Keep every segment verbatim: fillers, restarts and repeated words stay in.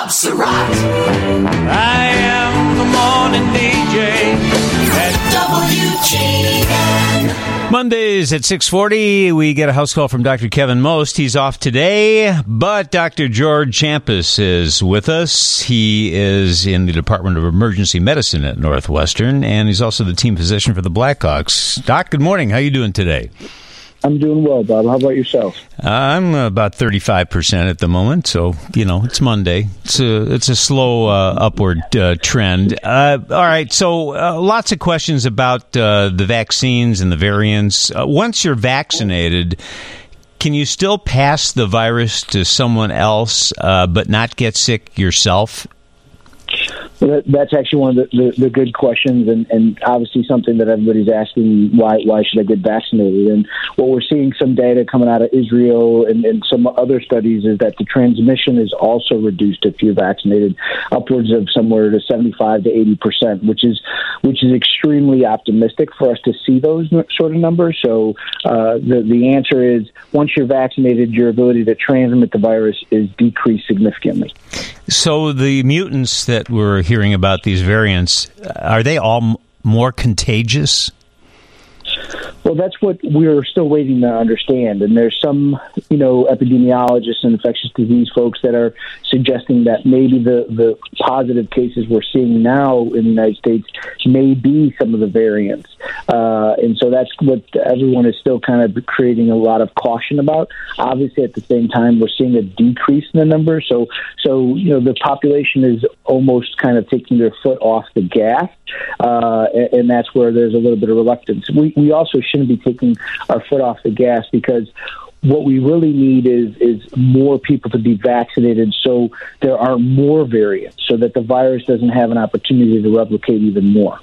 Bob Surratt. I am the morning D J at W G N. Mondays at six forty, we get a house call from Doctor Kevin Most. He's off today, but Doctor George Champus is with us. He is in the Department of Emergency Medicine at Northwestern, and he's also the team physician for the Blackhawks. Doc, good morning. How are you doing today? I'm doing well, Bob. How about yourself? Uh, I'm about thirty-five percent at the moment, so, you know, it's Monday. It's a, it's a slow uh, upward uh, trend. Uh, all right, so uh, lots of questions about uh, the vaccines and the variants. Uh, once you're vaccinated, can you still pass the virus to someone else uh, but not get sick yourself? Well, that, that's actually one of the, the, the good questions, and, and obviously something that everybody's asking, why why should I get vaccinated? And what we're seeing some data coming out of Israel and, and some other studies is that the transmission is also reduced if you're vaccinated, upwards of somewhere to seventy-five to eighty percent, which is which is extremely optimistic for us to see those sort of numbers. So uh, the, the answer is, once you're vaccinated, your ability to transmit the virus is decreased significantly. So the mutants that we're hearing about, these variants, are they all m- more contagious? Well, that's what we're still waiting to understand. And there's some, you know, epidemiologists and infectious disease folks that are suggesting that maybe the, the positive cases we're seeing now in the United States may be some of the variants. Uh, and so that's what everyone is still kind of creating a lot of caution about. Obviously, at the same time, we're seeing a decrease in the numbers. So, so you know, the population is almost kind of taking their foot off the gas. Uh, and, and that's where there's a little bit of reluctance. We, we also shouldn't be taking our foot off the gas, because what we really need is is more people to be vaccinated so there are more variants, so that the virus doesn't have an opportunity to replicate even more.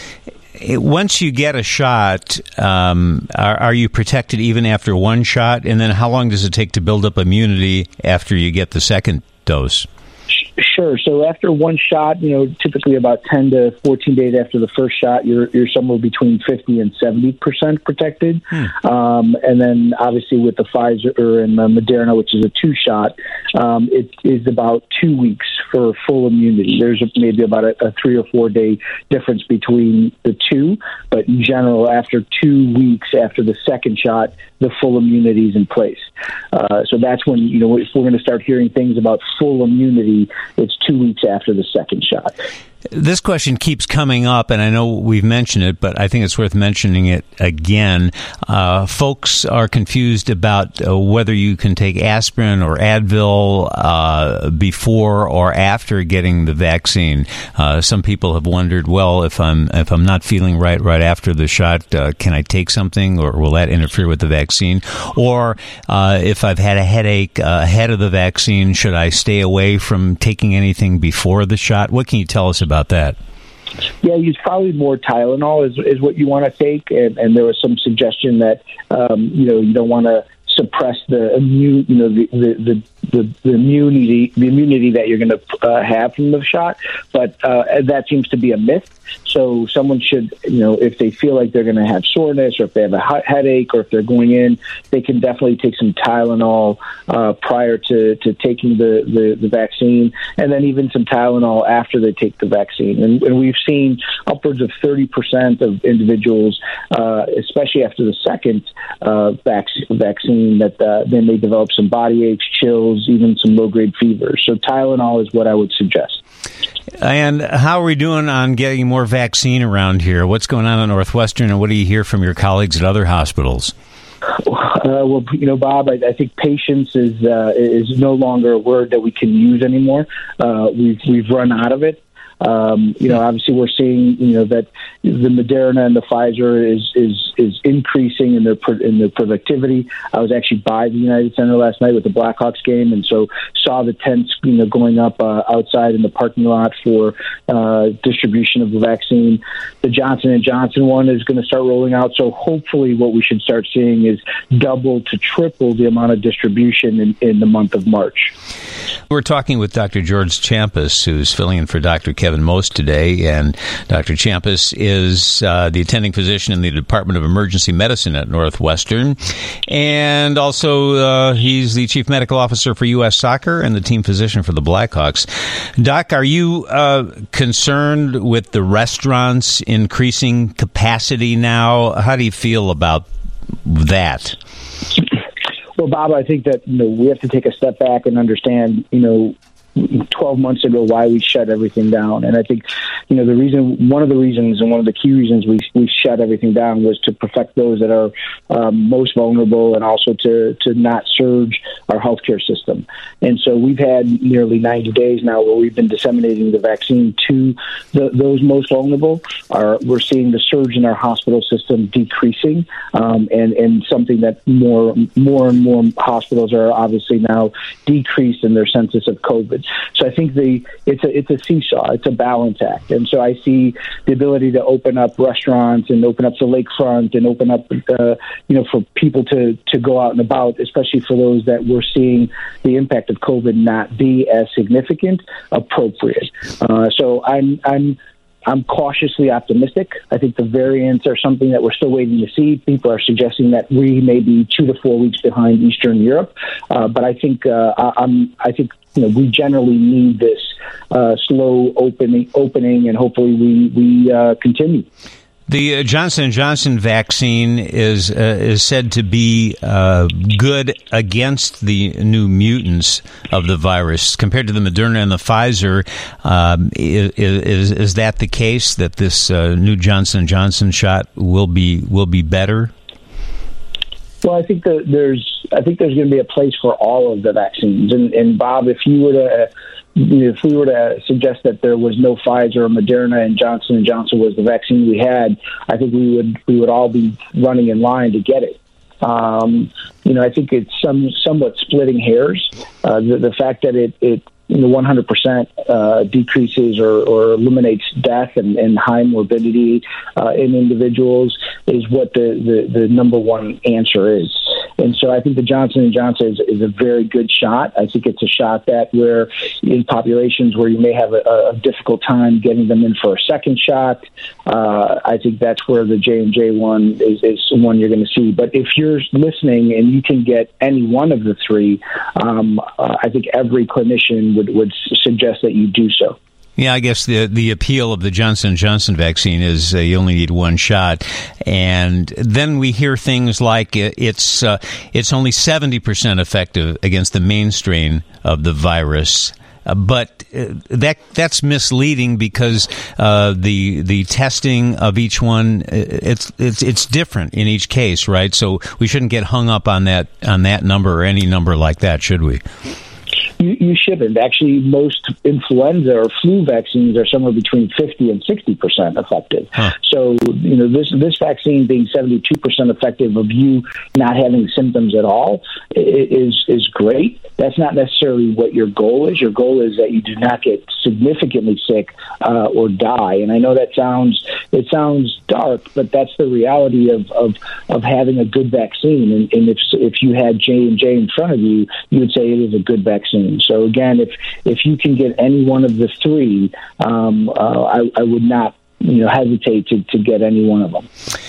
Once you get a shot, um, are, are you protected even after one shot? And then how long does it take to build up immunity after you get the second dose? Sure. So after one shot, you know, typically about ten to fourteen days after the first shot, you're you're somewhere between fifty and seventy percent protected. Hmm. Um, and then obviously with the Pfizer and the Moderna, which is a two shot, um, it is about two weeks for full immunity. There's maybe about a, a three or four day difference between the two, but in general, after two weeks after the second shot, the full immunity is in place. Uh, so that's when, you know, if we're going to start hearing things about full immunity, it's two weeks after the second shot. This question keeps coming up, and I know we've mentioned it, but I think it's worth mentioning it again. Uh, folks are confused about uh, whether you can take aspirin or Advil uh, before or after getting the vaccine. Uh, some people have wondered, well, if I'm if I'm not feeling right right after the shot, uh, can I take something, or will that interfere with the vaccine? Or uh, if I've had a headache uh, ahead of the vaccine, should I stay away from taking anything before the shot? What can you tell us about about that? Yeah, use probably more Tylenol is is what you want to take, and, and there was some suggestion that um, you know you don't want to suppress the immune, you know, the the, the, the, the immunity the immunity that you're going to uh, have from the shot, but uh, that seems to be a myth. So someone should, you know, if they feel like they're going to have soreness, or if they have a headache, or if they're going in, they can definitely take some Tylenol uh, prior to, to taking the, the, the vaccine, and then even some Tylenol after they take the vaccine. And, and we've seen upwards of thirty percent of individuals, uh, especially after the second uh, vac- vaccine, that uh, then they develop some body aches, chills, even some low-grade fever. So Tylenol is what I would suggest. And how are we doing on getting more vaccine around here? What's going on at Northwestern, and what do you hear from your colleagues at other hospitals? Uh, well, you know, Bob, I, I think patience is uh, is no longer a word that we can use anymore. Uh, we've we've run out of it. Um, you know, obviously we're seeing, you know, that the Moderna and the Pfizer is is is increasing in their in their productivity. I was actually by the United Center last night with the Blackhawks game, and so saw the tents, you know, going up uh, outside in the parking lot for uh, distribution of the vaccine. The Johnson and Johnson one is going to start rolling out, so hopefully what we should start seeing is double to triple the amount of distribution in, in the month of March. We're talking with Doctor George Champus, who's filling in for Doctor Kevin Kevin Most today, and Doctor Ciampas is uh, the attending physician in the Department of Emergency Medicine at Northwestern, and also uh, he's the chief medical officer for U S Soccer and the team physician for the Blackhawks. Doc, are you uh, concerned with the restaurants increasing capacity now? How do you feel about that? Well, Bob, I think that, you know, we have to take a step back and understand, you know, twelve months ago why we shut everything down. And I think, you know, the reason, one of the reasons and one of the key reasons we we shut everything down was to protect those that are um, most vulnerable, and also to, to not surge our healthcare system. And so we've had nearly ninety days now where we've been disseminating the vaccine to the, those most vulnerable. Our, we're seeing the surge in our hospital system decreasing, um, and, and something that more, more and more hospitals are obviously now decreased in their census of COVID. So I think the it's a it's a seesaw, it's a balance act, and so I see the ability to open up restaurants and open up the lakefront and open up, uh, you know, for people to to go out and about, especially for those that we're seeing the impact of COVID not be as significant, appropriate. Uh, so I'm I'm. I'm cautiously optimistic. I think the variants are something that we're still waiting to see. People are suggesting that we may be two to four weeks behind Eastern Europe, uh, but I think uh, I'm. I think you know we generally need this uh, slow opening, opening, and hopefully we we uh, continue. The Johnson and Johnson vaccine is uh, is said to be uh, good against the new mutants of the virus compared to the Moderna and the Pfizer. Um, is, is is that the case, that this uh, new Johnson and Johnson shot will be will be better? Well, I think that there's I think there's going to be a place for all of the vaccines. And, and Bob, if you were to uh, if we were to suggest that there was no Pfizer or Moderna and Johnson and Johnson was the vaccine we had, I think we would we would all be running in line to get it. Um, you know, I think it's some somewhat splitting hairs. Uh, the, the fact that it it you know, one hundred percent uh, decreases or, or eliminates death and, and high morbidity uh, in individuals is what the, the, the number one answer is. And so I think the Johnson and Johnson is, is a very good shot. I think it's a shot that where in populations where you may have a, a difficult time getting them in for a second shot, uh, I think that's where the J and J one is, is one you're going to see. But if you're listening and you can get any one of the three, um, uh, I think every clinician would, would suggest that you do so. Yeah, I guess the the appeal of the Johnson and Johnson vaccine is uh, you only need one shot, and then we hear things like it's uh, it's only seventy percent effective against the main strain of the virus. Uh, but uh, that that's misleading because uh, the the testing of each one it's it's it's different in each case, right? So we shouldn't get hung up on that on that number or any number like that, should we? You, you shouldn't. Actually, most influenza or flu vaccines are somewhere between fifty and sixty percent effective. Huh. So, you know, this this vaccine being seventy-two percent effective of you not having symptoms at all is is great. That's not necessarily what your goal is. Your goal is that you do not get significantly sick uh, or die. And I know that sounds it sounds dark, but that's the reality of of, of having a good vaccine. And, and if if you had J and J in front of you, you would say it is a good vaccine. So again, if if you can get any one of the three, um, uh, I, I would not, you know, hesitate to, to get any one of them.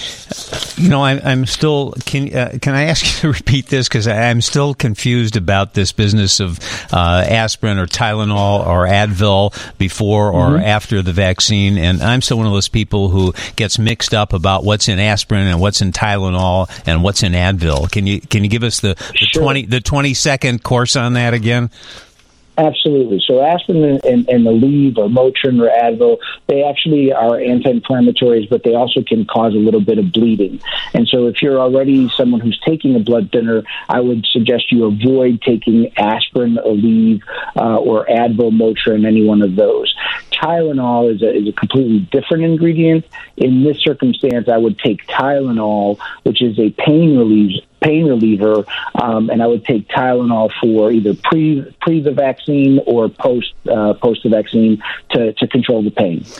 You know, I, I'm still. Can uh, can I ask you to repeat this, because I'm still confused about this business of uh, aspirin or Tylenol or Advil before or mm-hmm. after the vaccine, and I'm still one of those people who gets mixed up about what's in aspirin and what's in Tylenol and what's in Advil. Can you can you give us the, the sure. twenty the twenty second course on that again? Absolutely. So aspirin and, and, and Aleve or Motrin or Advil, they actually are anti-inflammatories, but they also can cause a little bit of bleeding. And so if you're already someone who's taking a blood thinner, I would suggest you avoid taking aspirin, Aleve, uh, or Advil, Motrin, any one of those. Tylenol is a, is a completely different ingredient. In this circumstance, I would take Tylenol, which is a pain relief pain reliever, um, and I would take Tylenol for either pre pre the vaccine or post uh, post the vaccine to, to control the pain.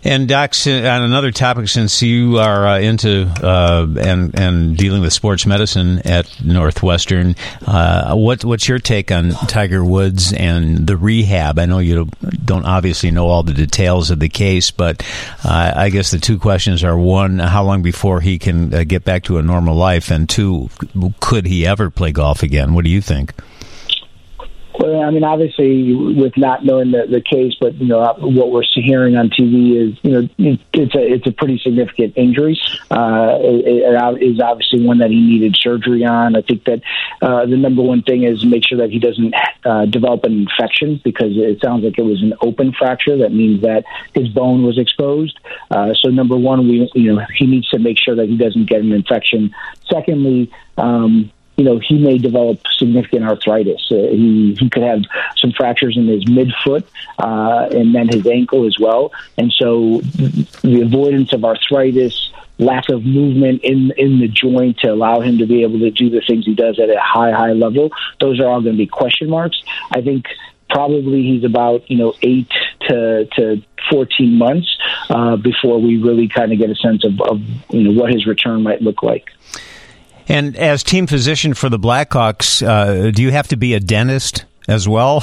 And Doc, on another topic, since you are uh, into uh, and and dealing with sports medicine at Northwestern, uh, what what's your take on Tiger Woods and the rehab? I know you don't obviously know all the details of the case, but uh, I guess the two questions are: one, how long before he can uh, get back to a normal life, and two, could he ever play golf again? What do you think? Well, I mean, obviously, with not knowing the, the case, but you know what we're hearing on T V is, you know, it's a it's a pretty significant injury. Uh, it, it is obviously one that he needed surgery on. I think that uh, the number one thing is make sure that he doesn't uh, develop an infection, because it sounds like it was an open fracture. That means that his bone was exposed. Uh, so number one, we you know he needs to make sure that he doesn't get an infection. Secondly, um, you know, he may develop significant arthritis. Uh, he, he could have some fractures in his midfoot uh, and then his ankle as well. And so the avoidance of arthritis, lack of movement in in the joint to allow him to be able to do the things he does at a high, high level, those are all going to be question marks. I think probably he's about, you know, eight to, to fourteen months uh, before we really kind of get a sense of, of, you know, what his return might look like. And as team physician for the Blackhawks, uh, do you have to be a dentist as well?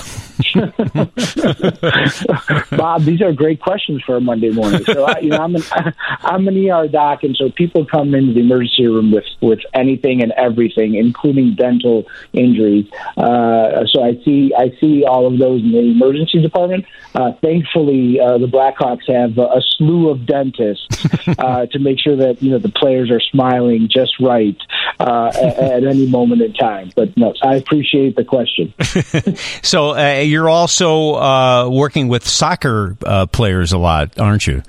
Bob, these are great questions for a Monday morning. So, I, you know, I'm an, I'm an E R doc, and so people come into the emergency room with, with anything and everything, including dental injuries. Uh, so I see I see all of those in the emergency department. Uh, thankfully, uh, the Blackhawks have a, a slew of dentists uh, to make sure that, you know, the players are smiling just right uh, at, at any moment in time. But no, I appreciate the question. So uh, you're also uh, working with soccer uh, players a lot, aren't you?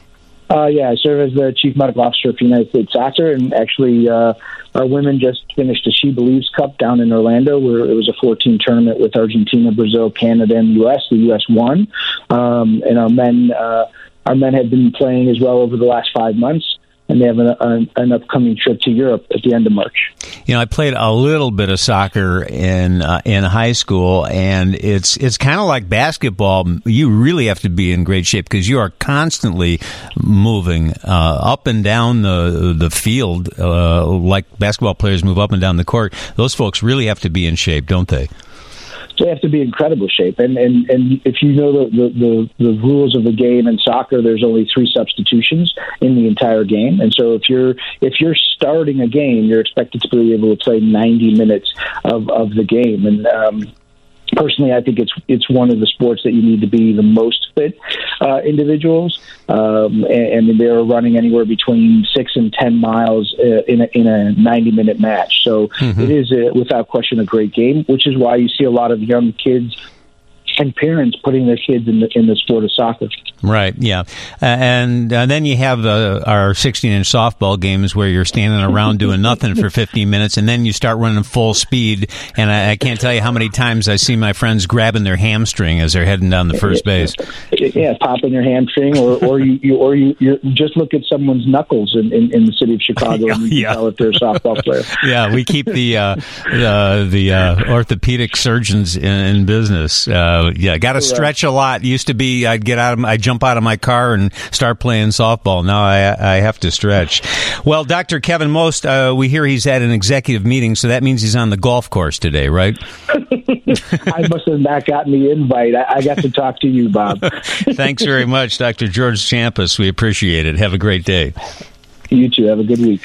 Uh, yeah, I serve as the Chief Medical Officer for United States Soccer, and actually uh, our women just finished the She Believes Cup down in Orlando, where it was a four-team tournament with Argentina, Brazil, Canada, and the U S The U S won, um, and our men uh, our men have been playing as well over the last five months. And they have an, an, an upcoming trip to Europe at the end of March. You know, I played a little bit of soccer in uh, in high school, and it's it's kind of like basketball. You really have to be in great shape because you are constantly moving uh, up and down the the field, uh, like basketball players move up and down the court. Those folks really have to be in shape, don't they? They have to be in incredible shape. And, and, and if you know the, the, the, the rules of the game in soccer, there's only three substitutions in the entire game. And so if you're if you're starting a game, you're expected to be able to play ninety minutes of, of the game. And um, personally, I think it's it's one of the sports that you need to be the most fit uh, individuals. Um, and, and they're running anywhere between six and ten miles uh, in a, in a ninety minute match. So mm-hmm. it is a, without question a great game, which is why you see a lot of young kids and parents putting their kids in the in the sport of soccer. Right, yeah. Uh, and uh, then you have uh, our sixteen-inch softball games where you're standing around doing nothing for fifteen minutes, and then you start running full speed, and I, I can't tell you how many times I see my friends grabbing their hamstring as they're heading down the first base. Yeah, popping your hamstring, or, or you, you or you, you just look at someone's knuckles in, in, in the city of Chicago, and you yeah. can tell if they're a softball player. Yeah, we keep the uh, the, the uh, orthopedic surgeons in, in business. Uh, Yeah, got to stretch a lot. Used to be, I'd get out of, I'd jump out of my car and start playing softball. Now I, I have to stretch. Well, Doctor Kevin Most, uh, we hear he's at an executive meeting, so that means he's on the golf course today, right? I must have not gotten the invite. I, I got to talk to you, Bob. Thanks very much, Doctor George Champas. We appreciate it. Have a great day. You too. Have a good week.